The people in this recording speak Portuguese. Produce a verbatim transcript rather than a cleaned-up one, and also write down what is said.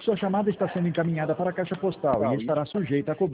Sua chamada está sendo encaminhada para a caixa postal e estará sujeita a cobrança.